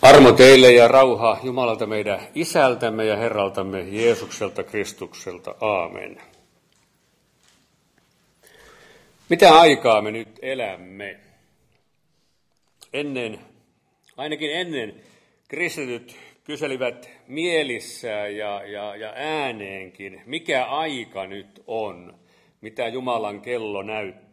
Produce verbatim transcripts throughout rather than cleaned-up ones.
Armo teille ja rauha Jumalalta meidän Isältämme ja Herraltamme Jeesukselta Kristukselta. Aamen. Mitä aikaa me nyt elämme? Ennen, ainakin ennen, kristityt kyselivät mielissään ja, ja, ja ääneenkin, mikä aika nyt on, mitä Jumalan kello näyttää.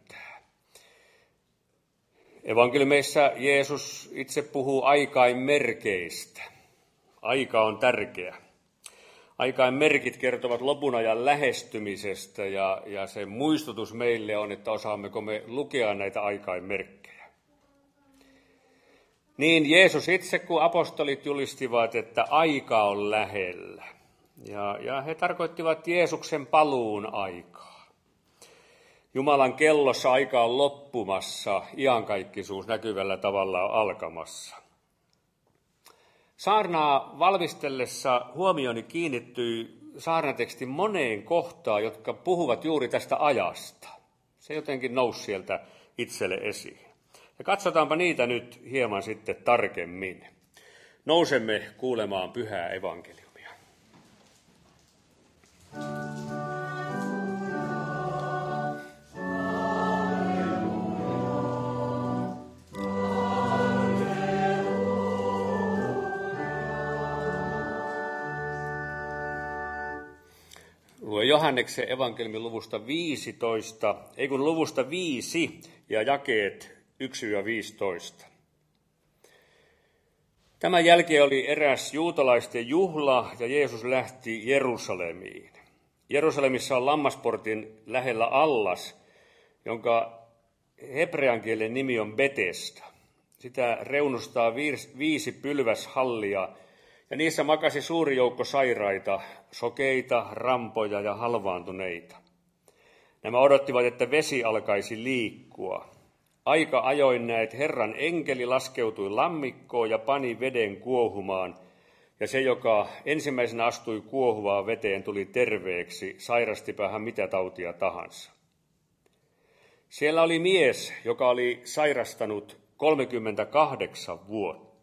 Evankeliumeissa Jeesus itse puhuu aikainmerkeistä. Aika on tärkeä. Aikainmerkit kertovat lopun ajan lähestymisestä ja, ja se muistutus meille on, että osaammeko me lukea näitä aikainmerkkejä. Niin Jeesus itse kuin apostolit julistivat, että aika on lähellä. Ja, ja he tarkoittivat Jeesuksen paluun aikaa. Jumalan kellossa aika on loppumassa, iankaikkisuus näkyvällä tavalla on alkamassa. Saarnaa valmistellessa huomioni kiinnittyi saarnatekstin moneen kohtaan, jotka puhuvat juuri tästä ajasta. Se jotenkin nousi sieltä itselle esiin. Ja katsotaanpa niitä nyt hieman sitten tarkemmin. Nousemme kuulemaan pyhää evankeliumia. Lue Johanneksen evankeliumin luvusta viisitoista, ei kun luvusta viisi ja jakeet yksi viisitoista. Tämän jälkeen oli eräs juutalaisten juhla ja Jeesus lähti Jerusalemiin. Jerusalemissa on Lammasportin lähellä allas, jonka hebrean kielen nimi on Betesda. Sitä reunustaa viisi pylväshallia. Ja niissä makasi suuri joukko sairaita, sokeita, rampoja ja halvaantuneita. Nämä odottivat, että vesi alkaisi liikkua. Aika ajoin näet Herran enkeli laskeutui lammikkoon ja pani veden kuohumaan, ja se, joka ensimmäisenä astui kuohuvaan veteen, tuli terveeksi, sairastipä hän mitä tautia tahansa. Siellä oli mies, joka oli sairastanut kolmekymmentäkahdeksan vuotta.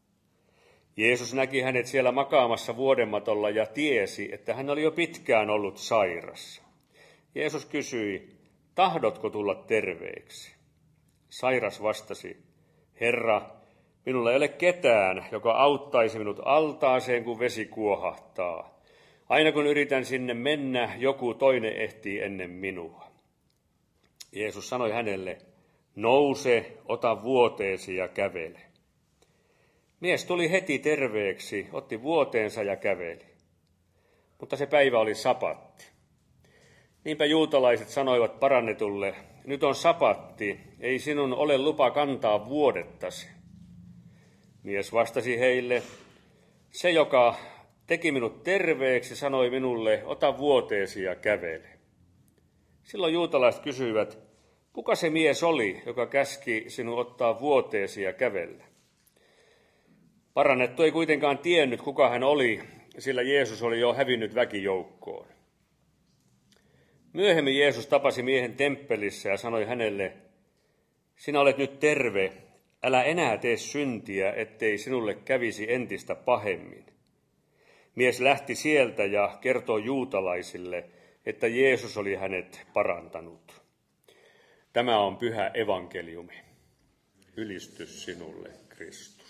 Jeesus näki hänet siellä makaamassa vuodenmatolla ja tiesi, että hän oli jo pitkään ollut sairas. Jeesus kysyi, tahdotko tulla terveeksi? Sairas vastasi, Herra, minulla ei ole ketään, joka auttaisi minut altaaseen, kun vesi kuohahtaa. Aina kun yritän sinne mennä, joku toinen ehtii ennen minua. Jeesus sanoi hänelle, nouse, ota vuoteesi ja kävele. Mies tuli heti terveeksi, otti vuoteensa ja käveli. Mutta se päivä oli sapatti. Niinpä juutalaiset sanoivat parannetulle, nyt on sapatti, ei sinun ole lupa kantaa vuodettasi. Mies vastasi heille, se joka teki minut terveeksi, sanoi minulle, ota vuoteesi ja kävele. Silloin juutalaiset kysyivät, kuka se mies oli, joka käski sinun ottaa vuoteesi ja kävellä? Parannettu ei kuitenkaan tiennyt, kuka hän oli, sillä Jeesus oli jo hävinnyt väkijoukkoon. Myöhemmin Jeesus tapasi miehen temppelissä ja sanoi hänelle, sinä olet nyt terve, älä enää tee syntiä, ettei sinulle kävisi entistä pahemmin. Mies lähti sieltä ja kertoi juutalaisille, että Jeesus oli hänet parantanut. Tämä on pyhä evankeliumi. Ylistys sinulle, Kristus.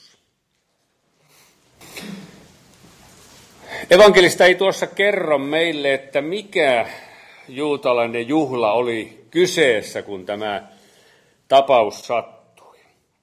Evankelista ei tuossa kerro meille, että mikä juutalainen juhla oli kyseessä, kun tämä tapaus sattui.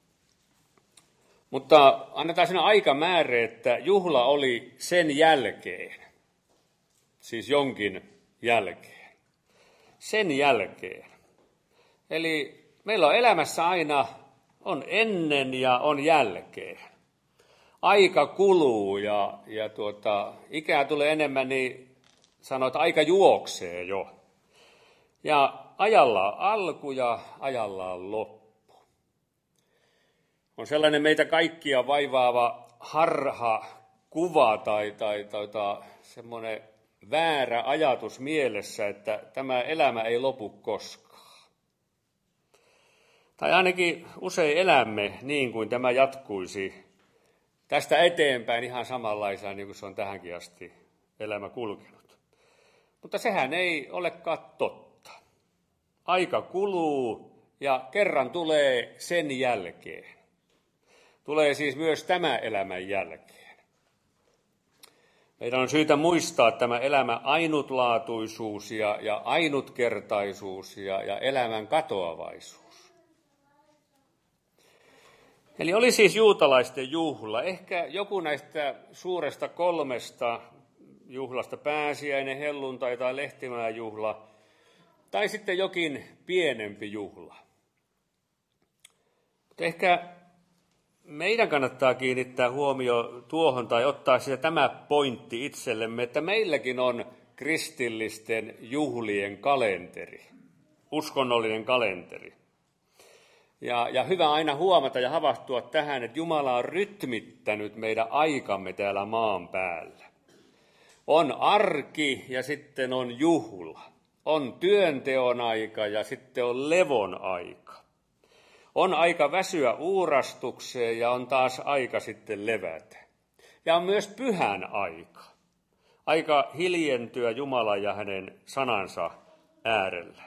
Mutta annetaan siinä aikamääre, että juhla oli sen jälkeen, siis jonkin jälkeen, sen jälkeen. Eli meillä on elämässä aina, on ennen ja on jälkeen. Aika kuluu ja, ja tuota, ikää tulee enemmän, niin sanoo, että aika juoksee jo. Ja ajalla on alku ja ajalla on loppu. On sellainen meitä kaikkia vaivaava harha kuva tai, tai, tai, tai semmoinen väärä ajatus mielessä, että tämä elämä ei lopu koskaan. Tai ainakin usein elämme niin kuin tämä jatkuisi tästä eteenpäin ihan samanlaisena niin kuin se on tähänkin asti elämä kulkenut. Mutta sehän ei olekaan totta. Aika kuluu ja kerran tulee sen jälkeen. Tulee siis myös tämä elämän jälkeen. Meidän on syytä muistaa tämä elämän ainutlaatuisuus ja, ja ainutkertaisuus ja, ja elämän katoavaisuus. Eli oli siis juutalaisten juhla. Ehkä joku näistä suuresta kolmesta juhlasta, pääsiäinen, helluntai tai lehtimäenjuhla, tai sitten jokin pienempi juhla. Mutta ehkä meidän kannattaa kiinnittää huomio tuohon tai ottaa siitä tämä pointti itsellemme, että meilläkin on kristillisten juhlien kalenteri, uskonnollinen kalenteri. Ja, ja hyvä aina huomata ja havahtua tähän, että Jumala on rytmittänyt meidän aikamme täällä maan päällä. On arki ja sitten on juhla. On työnteon aika ja sitten on levon aika. On aika väsyä uurastukseen ja on taas aika sitten levätä. Ja on myös pyhän aika. Aika hiljentyä Jumalan ja hänen sanansa äärellä.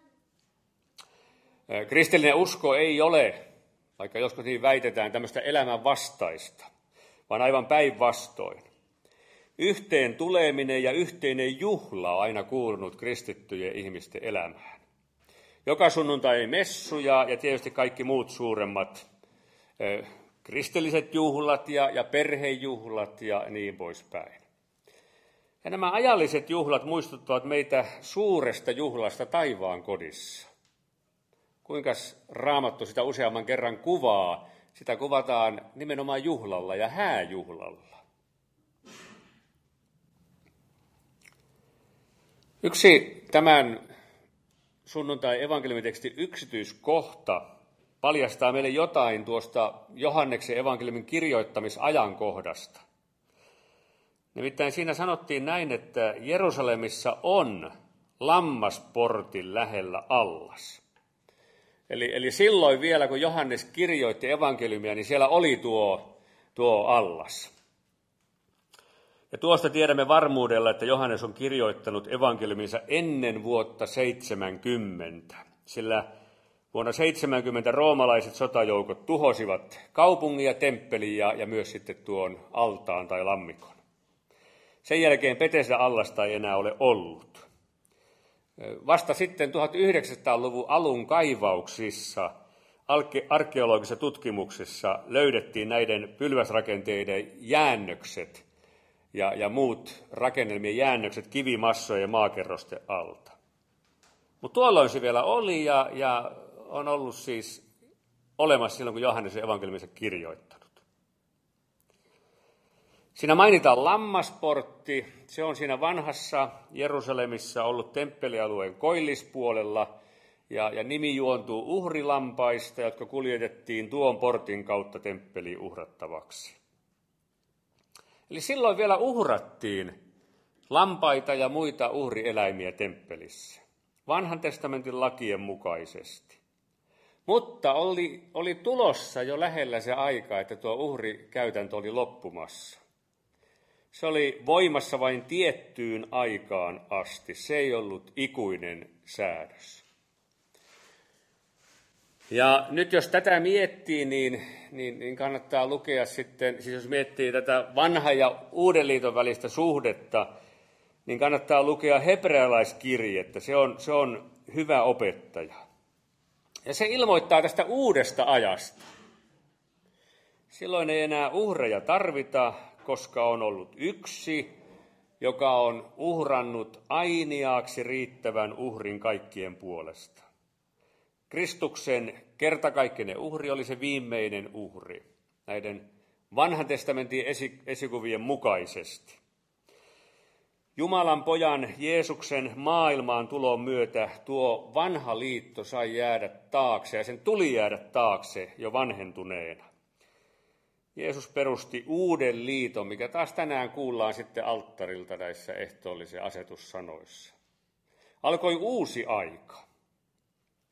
Kristillinen usko ei ole, vaikka joskus niin väitetään, tämmöistä elämän vastaista, vaan aivan päinvastoin. Yhteen tuleminen ja yhteinen juhla on aina kuulunut kristittyjen ihmisten elämään. Joka sunnuntai messuja ja tietysti kaikki muut suuremmat eh, kristilliset juhlat ja, ja perhejuhlat ja niin poispäin. Ja nämä ajalliset juhlat muistuttavat meitä suuresta juhlasta taivaan kodissa. Kuinka Raamattu sitä useamman kerran kuvaa? Sitä kuvataan nimenomaan juhlalla ja hääjuhlalla. Yksi tämän sunnuntai evankeliumitekstin yksityiskohta paljastaa meille jotain tuosta Johanneksen evankeliumin kirjoittamisajankohdasta. Nimittäin siinä sanottiin näin, että Jerusalemissa on lammasportin lähellä allas. Eli, eli silloin vielä, kun Johannes kirjoitti evankeliumia, niin siellä oli tuo, tuo allas. Ja tuosta tiedämme varmuudella, että Johannes on kirjoittanut evankeliuminsa ennen vuotta seitsemänkymmentä, sillä vuonna seitsemänkymmentä roomalaiset sotajoukot tuhosivat kaupungin ja temppelin ja, ja myös sitten tuon altaan tai lammikon. Sen jälkeen Betesda-allasta ei enää ole ollut. Vasta sitten tuhatyhdeksänsataaluvun alun kaivauksissa, arkeologisissa tutkimuksissa löydettiin näiden pylväsrakenteiden jäännökset ja, ja muut rakennelmien jäännökset kivimassojen ja maakerrosten alta. Mutta tuolloin se vielä oli ja, ja on ollut siis olemassa silloin, kun Johannes on evankeliuminsa kirjoittanut. Siinä mainitaan lammasportti. Se on siinä vanhassa Jerusalemissa ollut temppelialueen koillispuolella ja, ja nimi juontuu uhrilampaista, jotka kuljetettiin tuon portin kautta temppeliin uhrattavaksi. Eli silloin vielä uhrattiin lampaita ja muita uhrieläimiä temppelissä, vanhan testamentin lakien mukaisesti. Mutta oli, oli tulossa jo lähellä se aika, että tuo uhrikäytäntö oli loppumassa. Se oli voimassa vain tiettyyn aikaan asti. Se ei ollut ikuinen säädös. Ja nyt jos tätä miettii, niin, niin, niin kannattaa lukea sitten, siis jos miettii tätä vanhan ja uuden liiton välistä suhdetta, niin kannattaa lukea hebrealaiskirjettä. Se on, se on hyvä opettaja. Ja se ilmoittaa tästä uudesta ajasta. Silloin ei enää uhreja tarvita, koska on ollut yksi, joka on uhrannut ainiaaksi riittävän uhrin kaikkien puolesta. Kristuksen kertakaikkinen uhri oli se viimeinen uhri näiden vanhan testamentin esikuvien mukaisesti. Jumalan pojan Jeesuksen maailmaan tulon myötä tuo vanha liitto sai jäädä taakse ja sen tuli jäädä taakse jo vanhentuneena. Jeesus perusti uuden liiton, mikä taas tänään kuullaan sitten alttarilta näissä ehtoollisen asetussanoissa. Alkoi uusi aika.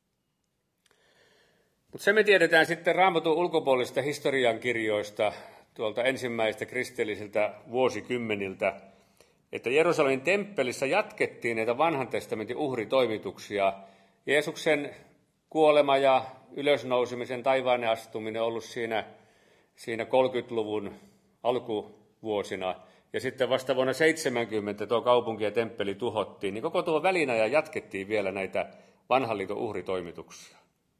Mutta se me tiedetään sitten Raamatun ulkopuolisista historiankirjoista tuolta ensimmäistä kristillisiltä vuosikymmeniltä, että Jerusalemin temppelissä jatkettiin näitä vanhan testamentin uhritoimituksia. Jeesuksen kuolema ja ylösnousemisen taivaanne astuminen on ollut siinä, siinä kolmekymmentäluvun alkuvuosina. Ja sitten vasta vuonna seitsemänkymmentä tuo kaupunki ja temppeli tuhottiin, niin koko tuo välinaja jatkettiin vielä näitä vanhan liiton uhritoimituksia.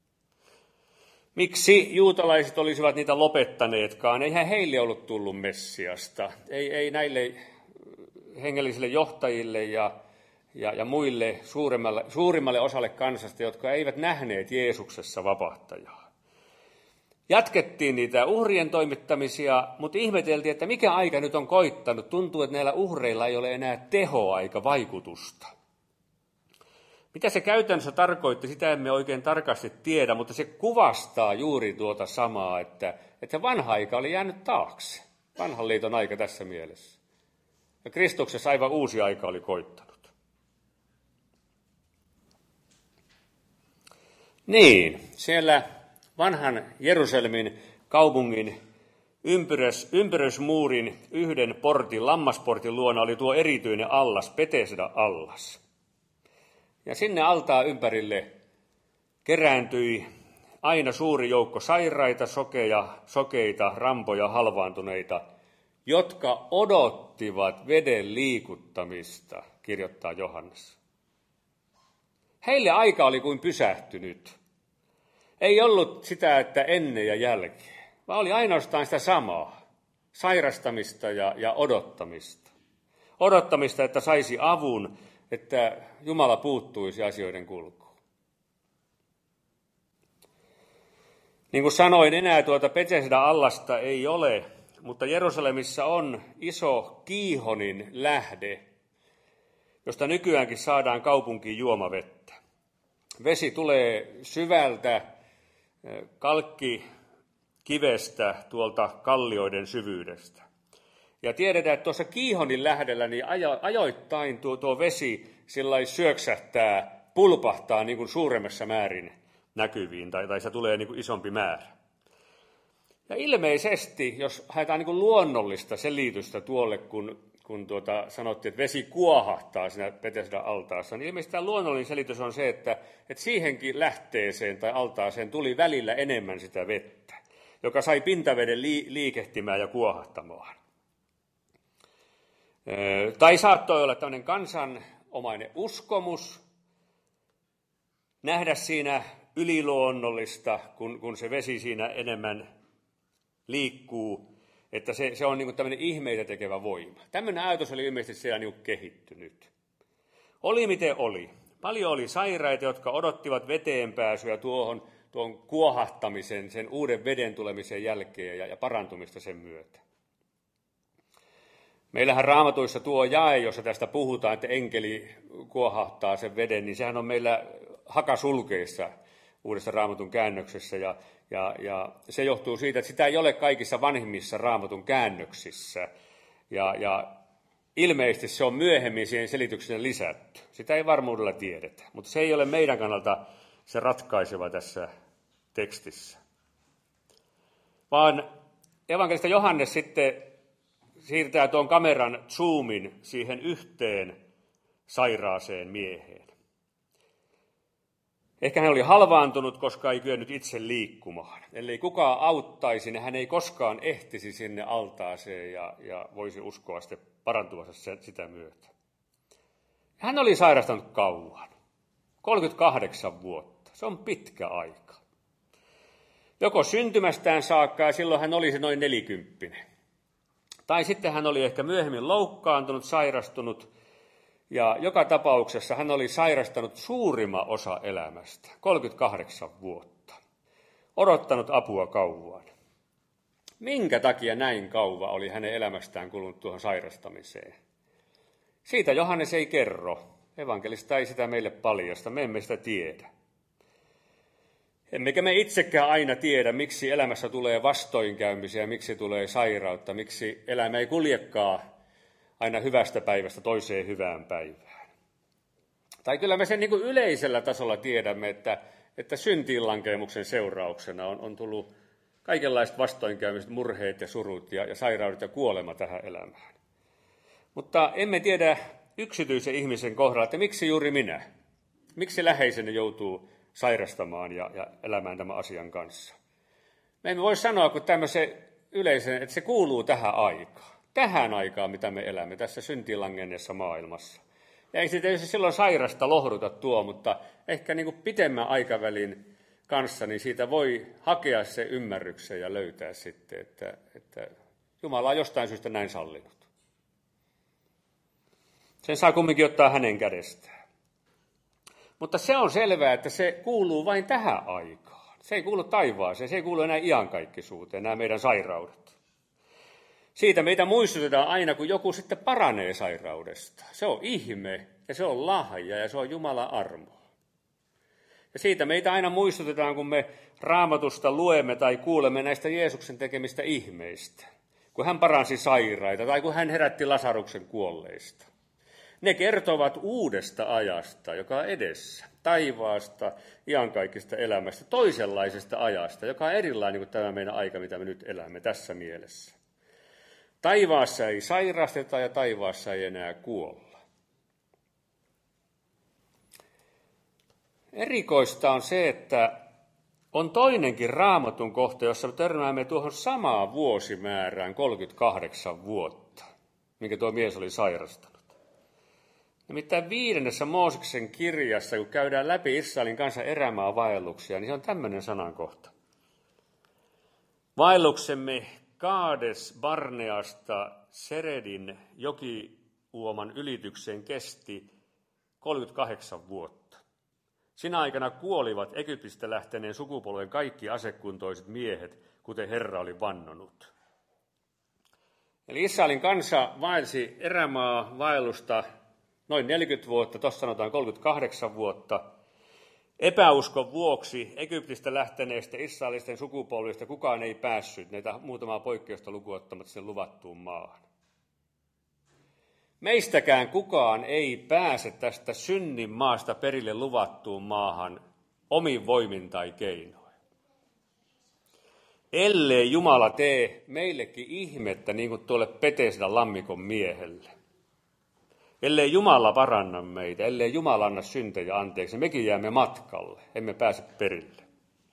Miksi juutalaiset olisivat niitä lopettaneetkaan? Eihän heille ollut tullut Messiasta. Ei, ei näille hengellisille johtajille ja, ja, ja muille suurimmalle, suurimmalle osalle kansasta, jotka eivät nähneet Jeesuksessa vapahtajaa. Jatkettiin niitä uhrien toimittamisia, mutta ihmeteltiin, että mikä aika nyt on koittanut. Tuntuu, että näillä uhreilla ei ole enää tehoa eikä vaikutusta. Mitä se käytännössä tarkoitti, sitä emme oikein tarkasti tiedä, mutta se kuvastaa juuri tuota samaa, että, että vanha aika oli jäänyt taakse. Vanhan liiton aika tässä mielessä. Ja Kristuksessa aivan uusi aika oli koittanut. Niin, siellä vanhan Jerusalemin kaupungin ympyrös, ympyrösmuurin yhden portin, lammasportin luona oli tuo erityinen allas, Betesda-allas. Ja sinne altaan ympärille kerääntyi aina suuri joukko sairaita, sokeja, sokeita, rampoja, halvaantuneita, jotka odottivat veden liikuttamista, kirjoittaa Johannes. Heille aika oli kuin pysähtynyt. Ei ollut sitä, että ennen ja jälkeen, vaan oli ainoastaan sitä samaa, sairastamista ja, ja odottamista. Odottamista, että saisi avun, että Jumala puuttuisi asioiden kulkuun. Niin kuin sanoin, enää tuota Betesda-allasta ei ole, mutta Jerusalemissa on iso Kiihonin lähde, josta nykyäänkin saadaan kaupunkiin juomavettä. Vesi tulee syvältä kalkkikivestä tuolta kallioiden syvyydestä. Ja tiedetään, että tuossa Kiihonin lähdellä niin ajo, ajoittain tuo, tuo vesi sillai syöksähtää, pulpahtaa niin kuin suuremmassa määrin näkyviin, tai, tai se tulee niin kuin isompi määrä. Ja ilmeisesti, jos haetaan niin kuin luonnollista selitystä tuolle, kun, kun tuota, sanottiin, että vesi kuohahtaa siinä Betesda-altaassa, niin ilmeisesti tämä luonnollinen selitys on se, että, että siihenkin lähteeseen tai altaaseen tuli välillä enemmän sitä vettä, joka sai pintaveden liikehtimään ja kuohahtamaan. Tai saattoi olla tämmöinen kansanomainen uskomus, nähdä siinä yliluonnollista, kun, kun se vesi siinä enemmän liikkuu, että se, se on niin kuin tämmöinen ihmeitä tekevä voima. Tämmöinen ajatus oli ilmeisesti siellä niin kuin kehittynyt. Oli miten oli. Paljon oli sairaita, jotka odottivat veteen pääsyä tuohon, tuon kuohahtamisen, sen uuden veden tulemisen jälkeen ja, ja parantumista sen myötä. Meillähän Raamatuissa tuo jae, jossa tästä puhutaan, että enkeli kuohahtaa sen veden, niin sehän on meillä hakasulkeissa uudessa Raamatun käännöksessä. Ja, ja, ja se johtuu siitä, että sitä ei ole kaikissa vanhimmissa Raamatun käännöksissä. Ja, ja ilmeisesti se on myöhemmin siihen selitykseen lisätty. Sitä ei varmuudella tiedetä, mutta se ei ole meidän kannalta se ratkaiseva tässä tekstissä. Vaan evankelista Johannes sitten siirtää tuon kameran zoomin siihen yhteen sairaaseen mieheen. Ehkä hän oli halvaantunut, koska ei kyennyt itse liikkumaan. Ellei kukaan auttaisi, niin hän ei koskaan ehtisi sinne altaaseen ja, ja voisi uskoa sitten parantuvansa sitä myötä. Hän oli sairastanut kauan, kolmekymmentäkahdeksan vuotta. Se on pitkä aika. Joko syntymästään saakka, ja silloin hän olisi noin nelikymppinen. Tai sitten hän oli ehkä myöhemmin loukkaantunut, sairastunut, ja joka tapauksessa hän oli sairastanut suurimman osa elämästä, kolmekymmentäkahdeksan vuotta, odottanut apua kauan. Minkä takia näin kauan oli hänen elämästään kulunut tuohon sairastamiseen? Siitä Johannes ei kerro, evankelista ei sitä meille paljasta, me emme sitä tiedä. Emmekä me itsekään aina tiedä, miksi elämässä tulee vastoinkäymisiä, miksi tulee sairautta, miksi elämä ei kuljekaan aina hyvästä päivästä toiseen hyvään päivään. Tai kyllä me sen niin kuin yleisellä tasolla tiedämme, että, että syntiinlankemuksen seurauksena on, on tullut Kaikenlaiset vastoinkäymiset, murheet ja surut ja, ja sairaudet ja kuolema tähän elämään. Mutta emme tiedä yksityisen ihmisen kohdalla, että miksi juuri minä? Miksi läheiseni joutuu sairastamaan ja, ja elämään tämän asian kanssa? Me emme voi sanoa kuin tämmöisen yleisen, että se kuuluu tähän aikaan. Tähän aikaan, mitä me elämme tässä syntilangenneessa maailmassa. Ja ei se tietysti silloin sairasta lohduta tuo, mutta ehkä niin kuin pitemmän aikavälin kanssa, niin siitä voi hakea se ymmärryksen ja löytää sitten, että, että Jumala on jostain syystä näin sallinut. Sen saa kumminkin ottaa hänen kädestään. Mutta se on selvää, että se kuuluu vain tähän aikaan. Se ei kuulu taivaaseen, se ei kuulu enää iankaikkisuuteen, nämä meidän sairaudet. Siitä meitä muistutetaan aina, kun joku sitten paranee sairaudesta. Se on ihme ja se on lahja ja se on Jumalan armo. Ja siitä meitä aina muistutetaan, kun me Raamatusta luemme tai kuulemme näistä Jeesuksen tekemistä ihmeistä. Kun hän paransi sairaita tai kun hän herätti Lasaruksen kuolleista. Ne kertovat uudesta ajasta, joka on edessä, taivaasta, iankaikkisesta elämästä, toisenlaisesta ajasta, joka on erilainen kuin tämä meidän aika, mitä me nyt elämme tässä mielessä. Taivaassa ei sairasteta ja taivaassa ei enää kuolla. Erikoista on se, että on toinenkin Raamatun kohta, jossa me törmäämme tuohon samaan vuosimäärään kolmekymmentäkahdeksan vuotta, minkä tuo mies oli sairastanut. Nimittäin viidennessä Mooseksen kirjassa, kun käydään läpi Israelin kansan erämaa vaelluksia, niin se on tämmöinen sanankohta. Vaelluksemme Kaades Barneasta Seredin jokiuoman ylitykseen kesti kolmekymmentäkahdeksan vuotta. Sinä aikana kuolivat Egyptistä lähteneen sukupolven kaikki asekuntoiset miehet, kuten Herra oli vannonut. Eli Israelin kansa vaelsi erämaa vaellusta noin neljäkymmentä vuotta, tuossa sanotaan kolmekymmentäkahdeksan vuotta. Epäuskon vuoksi Egyptistä lähteneistä israelisten sukupolvista kukaan ei päässyt näitä muutamaa poikkeusta lukuottamatta sen luvattuun maahan. Meistäkään kukaan ei pääse tästä synnin maasta perille luvattuun maahan omin voimin tai keinoin. Ellei Jumala tee meillekin ihmettä niin kuin tuolle Petesdan lammikon miehelle. Ellei Jumala paranna meitä, ellei Jumala anna syntejä anteeksi, mekin jäämme matkalle, emme pääse perille.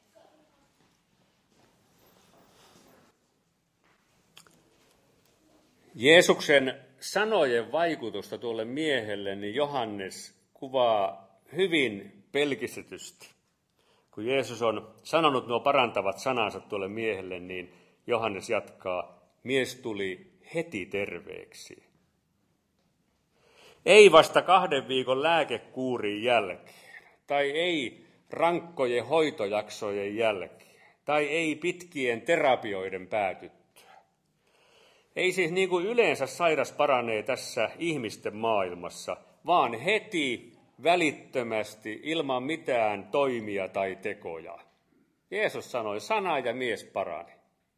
Jeesuksen sanojen vaikutusta tuolle miehelle, niin Johannes kuvaa hyvin pelkistetysti. Kun Jeesus on sanonut nuo parantavat sanansa tuolle miehelle, niin Johannes jatkaa, mies tuli heti terveeksi. Ei vasta kahden viikon lääkekuurin jälkeen, tai ei rankkojen hoitojaksojen jälkeen, tai ei pitkien terapioiden päätyttyä. Ei siis niin kuin yleensä sairas paranee tässä ihmisten maailmassa, vaan heti, välittömästi, ilman mitään toimia tai tekoja. Jeesus sanoi, sana ja mies parani.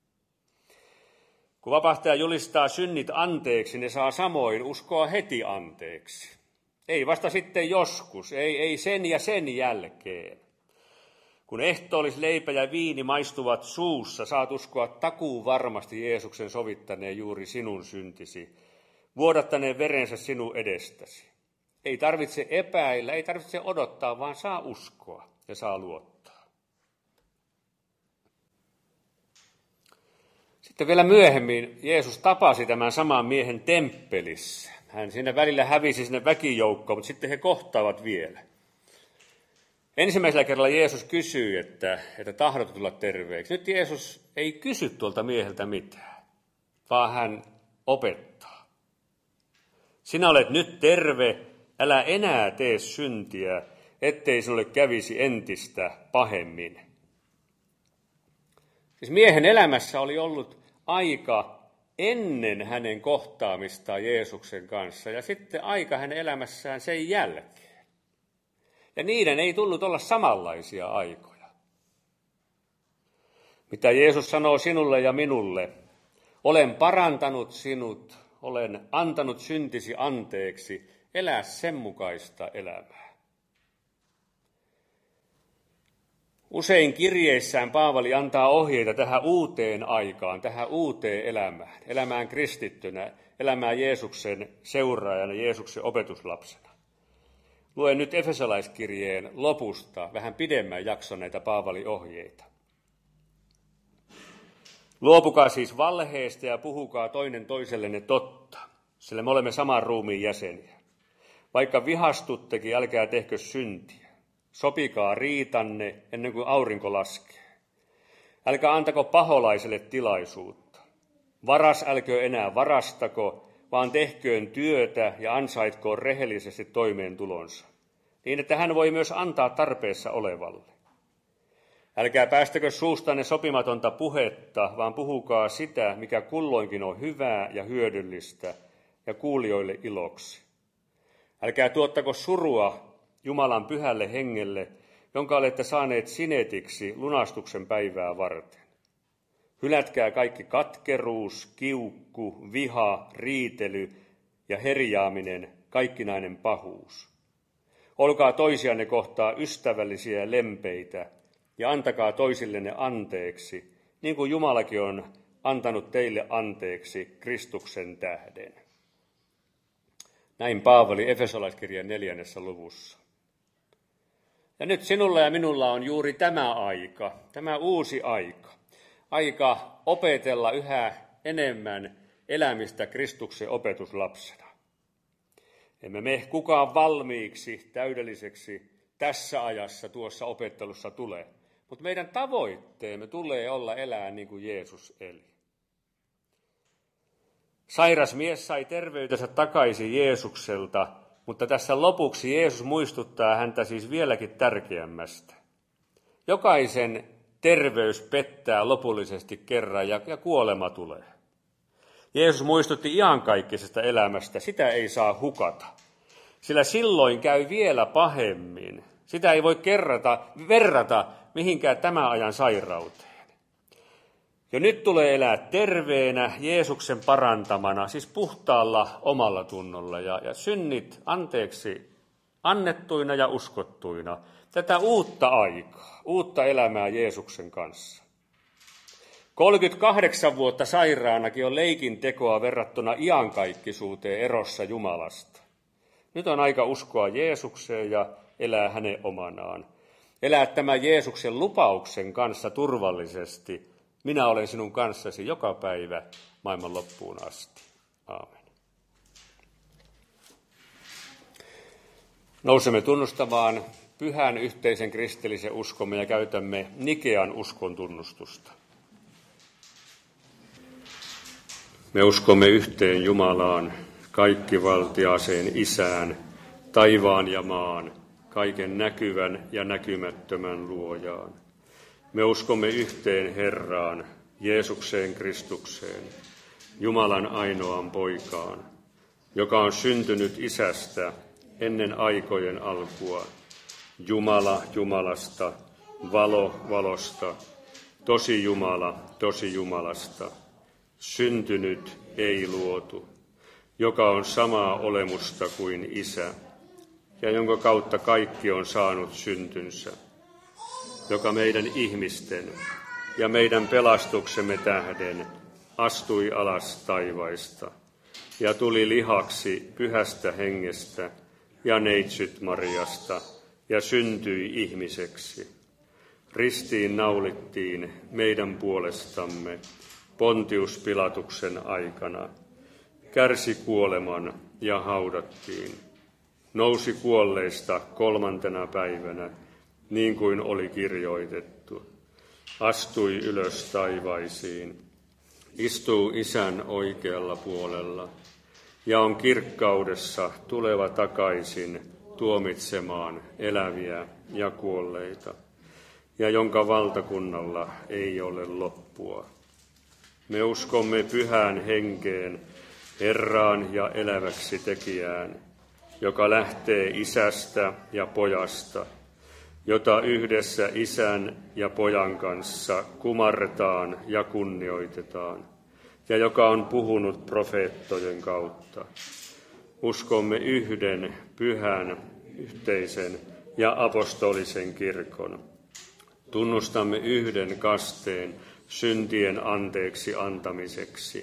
Kun vapahtaja julistaa synnit anteeksi, ne saa samoin uskoa heti anteeksi. Ei vasta sitten joskus, ei, ei sen ja sen jälkeen. Kun ehtoollisleipä ja viini maistuvat suussa, saat uskoa takuu varmasti Jeesuksen sovittaneen juuri sinun syntisi, vuodattaneen verensä sinun edestäsi. Ei tarvitse epäillä, ei tarvitse odottaa, vaan saa uskoa ja saa luottaa. Sitten vielä myöhemmin Jeesus tapasi tämän saman miehen temppelissä. Hän siinä välillä hävisi sinne väkijoukkoon, mutta sitten he kohtaavat vielä. Ensimmäisellä kerralla Jeesus kysyy, että, että tahdot tulla terveeksi. Nyt Jeesus ei kysy tuolta mieheltä mitään, vaan hän opettaa. Sinä olet nyt terve, älä enää tee syntiä, ettei sinulle kävisi entistä pahemmin. Siis miehen elämässä oli ollut aika ennen hänen kohtaamistaan Jeesuksen kanssa ja sitten aika hänen elämässään sen jälkeen. Ja niiden ei tullut olla samanlaisia aikoja. Mitä Jeesus sanoo sinulle ja minulle, olen parantanut sinut, olen antanut syntisi anteeksi, elää sen mukaista elämää. Usein kirjeissään Paavali antaa ohjeita tähän uuteen aikaan, tähän uuteen elämään, elämään kristittynä, elämään Jeesuksen seuraajana, Jeesuksen opetuslapsena. Luen nyt Efesolaiskirjeen lopusta vähän pidemmän jakson näitä Paavalin ohjeita. Luopukaa siis valheesta ja puhukaa toinen toisellenne totta, sillä me olemme saman ruumiin jäseniä. Vaikka vihastuttekin, älkää tehkö syntiä. Sopikaa riitanne ennen kuin aurinko laskee. Älkää antako paholaiselle tilaisuutta. Varas älkö enää varastako, vaan tehköön työtä ja ansaitkoon rehellisesti toimeentulonsa, niin että hän voi myös antaa tarpeessa olevalle. Älkää päästäkö suustanne sopimatonta puhetta, vaan puhukaa sitä, mikä kulloinkin on hyvää ja hyödyllistä ja kuulijoille iloksi. Älkää tuottako surua Jumalan pyhälle hengelle, jonka olette saaneet sinetiksi lunastuksen päivää varten. Hylätkää kaikki katkeruus, kiukku, viha, riitely ja herjaaminen, kaikkinainen pahuus. Olkaa toisianne kohtaa ystävällisiä ja lempeitä ja antakaa toisillenne anteeksi, niin kuin Jumalakin on antanut teille anteeksi Kristuksen tähden. Näin Paavali Efesolaiskirjan neljännessä luvussa. Ja nyt sinulla ja minulla on juuri tämä aika, tämä uusi aika. Aika opetella yhä enemmän elämistä Kristuksen opetuslapsena. Emme me kukaan valmiiksi, täydelliseksi tässä ajassa tuossa opettelussa tule, mutta meidän tavoitteemme tulee olla elää niin kuin Jeesus eli. Sairas mies sai terveytensä takaisin Jeesukselta, mutta tässä lopuksi Jeesus muistuttaa häntä siis vieläkin tärkeämmästä. Jokaisen terveys pettää lopullisesti kerran ja, ja kuolema tulee. Jeesus muistutti iankaikkisesta elämästä, sitä ei saa hukata, sillä silloin käy vielä pahemmin. Sitä ei voi kerrata, verrata mihinkään tämän ajan sairauteen. Jo nyt tulee elää terveenä, Jeesuksen parantamana, siis puhtaalla omalla tunnolla ja, ja synnit anteeksi annettuina ja uskottuina. Tätä uutta aikaa, uutta elämää Jeesuksen kanssa. kolmekymmentäkahdeksan vuotta sairaanakin on leikin tekoa verrattuna iankaikkisuuteen erossa Jumalasta. Nyt on aika uskoa Jeesukseen ja elää hänen omanaan. Elää tämän Jeesuksen lupauksen kanssa turvallisesti. Minä olen sinun kanssasi joka päivä maailman loppuun asti. Aamen. Nousemme tunnustamaan pyhän yhteisen kristillisen uskomme ja käytämme Nikean uskon tunnustusta. Me uskomme yhteen Jumalaan, kaikkivaltiaaseen Isään, taivaan ja maan, kaiken näkyvän ja näkymättömän luojaan. Me uskomme yhteen Herraan, Jeesukseen Kristukseen, Jumalan ainoaan poikaan, joka on syntynyt Isästä ennen aikojen alkua, Jumala Jumalasta, valo valosta, tosi Jumala tosi Jumalasta, syntynyt ei luotu, joka on samaa olemusta kuin Isä, ja jonka kautta kaikki on saanut syntynsä, joka meidän ihmisten ja meidän pelastuksemme tähden astui alas taivaista ja tuli lihaksi pyhästä hengestä ja neitsyt Mariasta ja syntyi ihmiseksi. Ristiin naulittiin meidän puolestamme Pontius Pilatuksen aikana, kärsi kuoleman ja haudattiin, nousi kuolleista kolmantena päivänä, niin kuin oli kirjoitettu, astui ylös taivaisiin, istuu Isän oikealla puolella ja on kirkkaudessa tuleva takaisin tuomitsemaan eläviä ja kuolleita, ja jonka valtakunnalla ei ole loppua. Me uskomme pyhään henkeen, Herraan ja eläväksi tekijään, joka lähtee Isästä ja Pojasta, jota yhdessä Isän ja Pojan kanssa kumarretaan ja kunnioitetaan, ja joka on puhunut profeettojen kautta. Uskomme yhden pyhän, yhteisen ja apostolisen kirkon. Tunnustamme yhden kasteen syntien anteeksi antamiseksi.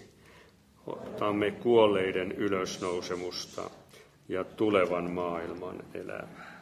Otamme kuolleiden ylösnousemusta ja tulevan maailman elämää.